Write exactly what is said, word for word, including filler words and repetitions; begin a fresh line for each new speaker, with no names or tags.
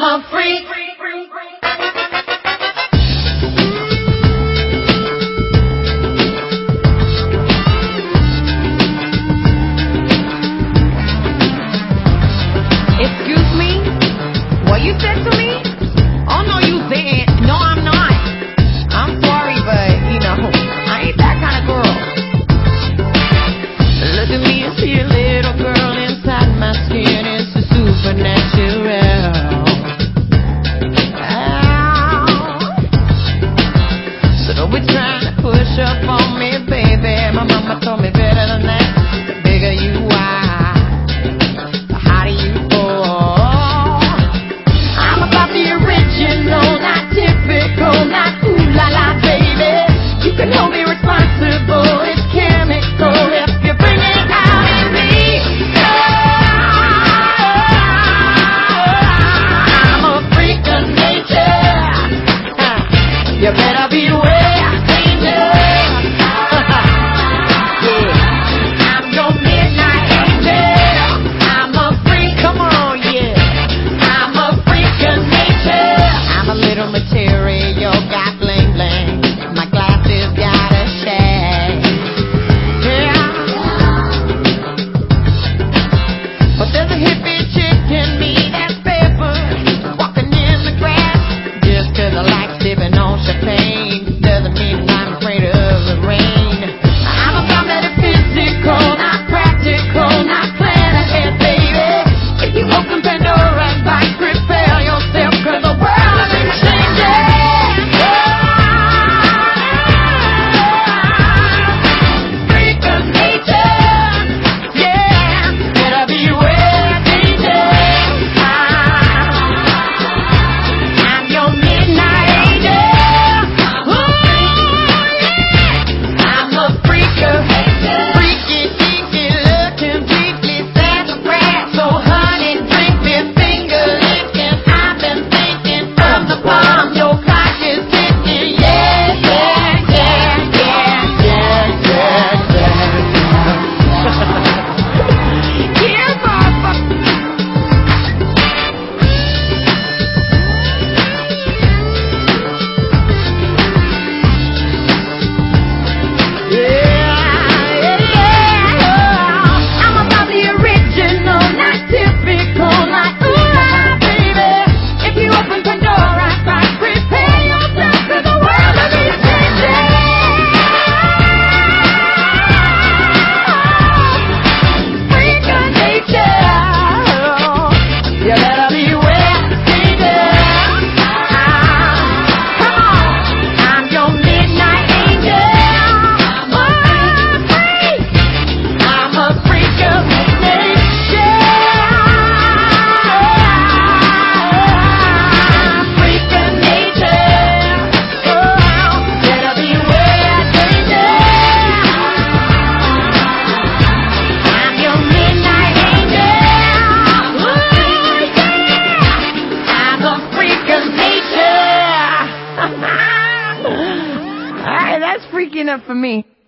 a freak.
Excuse me? What you said to me? Oh no, you didn't. No, I'm not. I'm sorry, but you know, I ain't that kind of girl. Look at me and see a little girl inside my skin. It's a supernatural. Ow. So don't be trying to push up on me, baby. My mama told me better than that. The bigger you are, the hotter you fall. I'm about the original, not typical, not ooh la la, baby. You can hold me responsible. It's chemical if you bring it out in me. I'm a freak of nature. You better beware, danger. Yeah, I'm your midnight angel. I'm a freak, come on, yeah. I'm a freak of nature. I'm a little material, got bling bling. My glasses got a shade. Yeah. But there's a hippie chick in me that's paper, walking in the grass. Just 'cause I like sipping on champagne doesn't mean I'm afraid of the rain. I'm about metaphysical, not practical, not plan ahead, baby. If you open Pandora's box, prepare yourself 'cause the world is changing. Freak of nature, yeah. Better beware, danger. I'm your midnight angel. Ooh, yeah. I'm a freak of nature. Freaky, deaky, looking, deeply sassafras. So honey, drink me, finger licking. I've been thinking from the palm, your clock is ticking. Yeah, yeah, yeah, yeah, yeah, yeah, yeah. Yeah, motherfucker. Yeah, yeah. I'm about the original, not typical, not ooh la, baby. If you open Pandora's box, prepare yourself 'cause the world will be changing. Freak of nature, you better beware, danger. Come on, I'm your midnight angel. I'm a freak. I'm a freak of nature. Freak of nature. Oh, better beware, danger. I'm your midnight angel. Ooh, yeah. I'm a freak of nature. All right, that's freaking up for me.